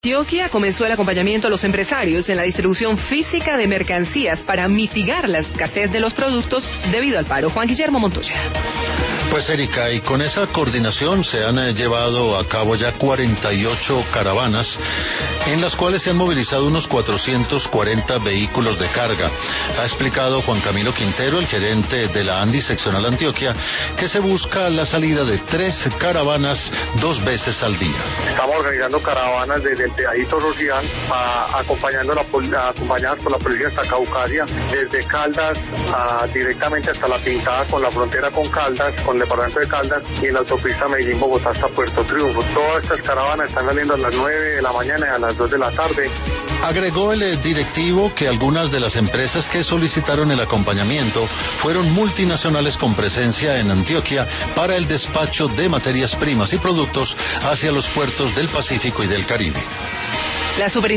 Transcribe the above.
Antioquia comenzó el acompañamiento a los empresarios en la distribución física de mercancías para mitigar la escasez de los productos debido al paro. Juan Guillermo Montoya. Pues Erika, y con esa coordinación se han llevado a cabo ya 48 caravanas en las cuales se han movilizado unos 440 vehículos de carga. Ha explicado Juan Camilo Quintero, el gerente de la ANDI seccional Antioquia, que se busca la salida de 3 caravanas 2 veces al día. Estamos organizando caravanas desde el Teajito Rocial, acompañadas por la policía hasta Caucasia, desde Caldas directamente hasta La Pintada, con la frontera con Caldas, con el departamento de Caldas, y en la autopista Medellín-Bogotá hasta Puerto Triunfo. Todas estas caravanas están saliendo a las 9 de la mañana y a las 2 de la tarde. Agregó el directivo que algunas de las empresas que solicitaron el acompañamiento fueron multinacionales con presencia en Antioquia para el despacho de materias primas y productos hacia los puertos del Pacífico y del Caribe. La